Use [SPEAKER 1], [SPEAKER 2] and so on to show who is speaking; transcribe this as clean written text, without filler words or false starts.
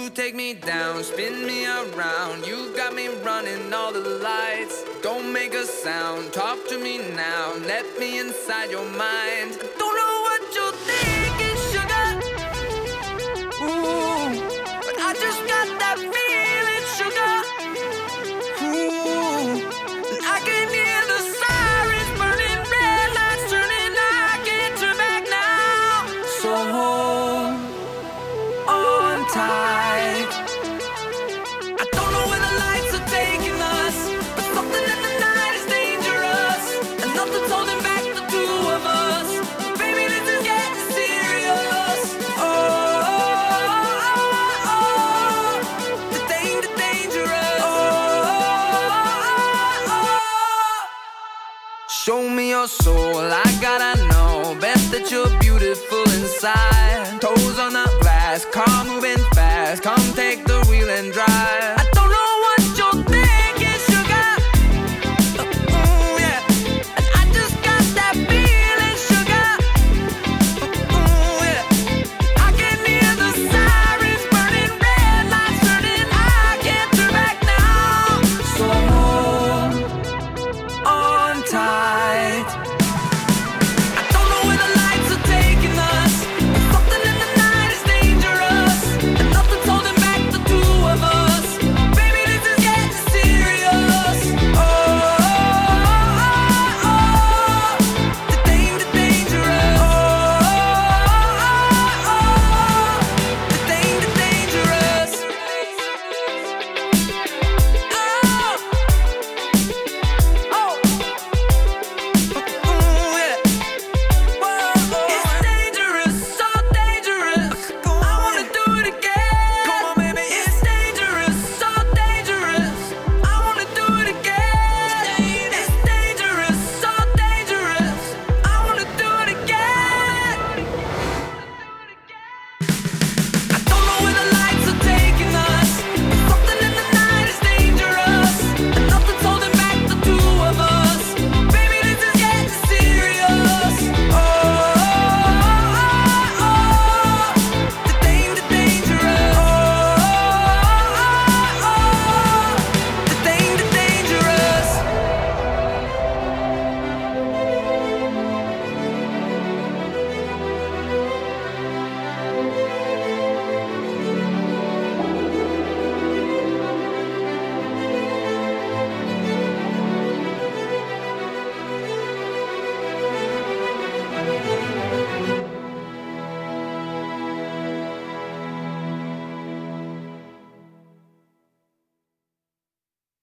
[SPEAKER 1] take me down, spin me around. You got me running all the lights. Don't make a sound, talk to me now. Let me inside your mind. Don't know what you're thinking, sugar. Ooh, but I just got that feeling, sugar. Ooh, and I can hear the sirens burning, red lights turning. I can't turn back now. So hold on tight. I don't know where the lights are taking us, but something in the night is dangerous, and nothing's holding back the two of us. Baby, this is getting serious. Oh, the dangerous. Show me your soul, I gotta know. Bet that you're beautiful inside. Toes on the glass, car moving fast. Come take